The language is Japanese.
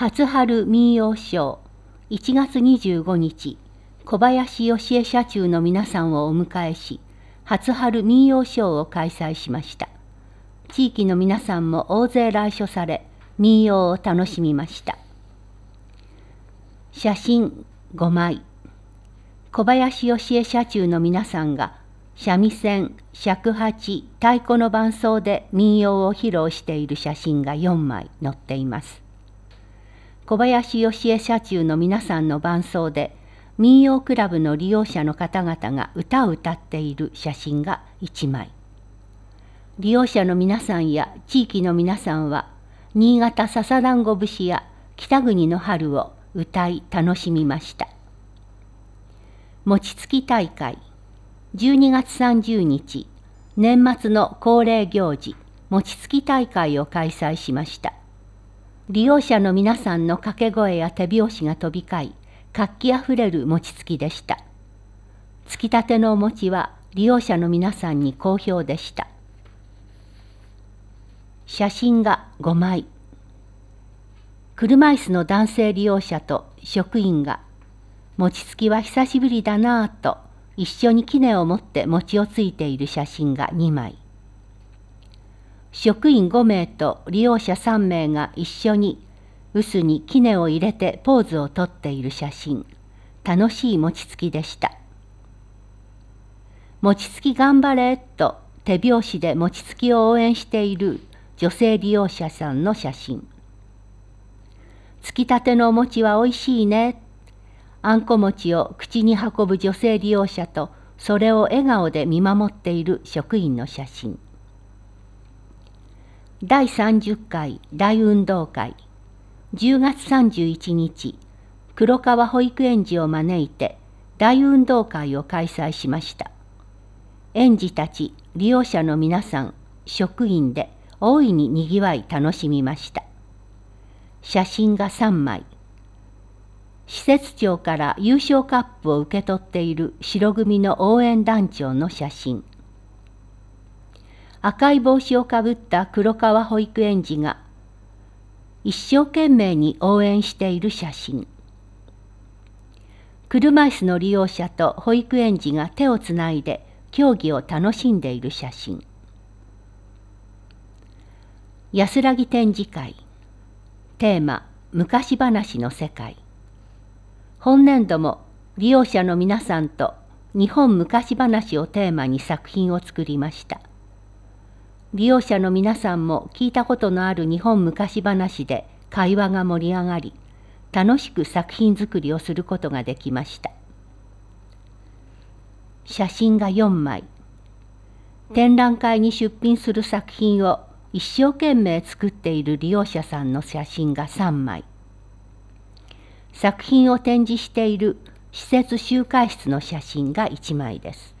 初春民謡賞1月25日、小林義恵社中の皆さんをお迎えし、初春民謡賞を開催しました。地域の皆さんも大勢来所され、民謡を楽しみました。写真5枚。小林義恵社中の皆さんが三味線、尺八、太鼓の伴奏で民謡を披露している写真が4枚載っています。小林義恵社中の皆さんの伴奏で民謡クラブの利用者の方々が歌を歌っている写真が1枚。利用者の皆さんや地域の皆さんは新潟笹団子節や北国の春を歌い楽しみました。餅つき大会12月30日、年末の恒例行事餅つき大会を開催しました。利用者の皆さんの掛け声や手拍子が飛び交い、活気あふれる餅つきでした。つきたてのお餅は利用者の皆さんに好評でした。写真が5枚。車椅子の男性利用者と職員が、餅つきは久しぶりだなぁと一緒に杵を持って餅をついている写真が2枚。職員5名と利用者3名が一緒に臼に杵を入れてポーズをとっている写真。楽しい餅つきでした。餅つき頑張れと手拍子で餅つきを応援している女性利用者さんの写真。つきたてのお餅はおいしいね。あんこ餅を口に運ぶ女性利用者とそれを笑顔で見守っている職員の写真。第30回大運動会10月31日、黒川保育園児を招いて大運動会を開催しました。園児たち、利用者の皆さん、職員で大いににぎわい楽しみました。写真が3枚。施設長から優勝カップを受け取っている白組の応援団長の写真。赤い帽子をかぶった黒川保育園児が一生懸命に応援している写真。車椅子の利用者と保育園児が手をつないで競技を楽しんでいる写真。安らぎ展示会テーマ昔話の世界。本年度も利用者の皆さんと日本昔話をテーマに作品を作りました。利用者の皆さんも聞いたことのある日本昔話で会話が盛り上がり、楽しく作品作りをすることができました。写真が4枚。展覧会に出品する作品を一生懸命作っている利用者さんの写真が3枚。作品を展示している施設集会室の写真が1枚です。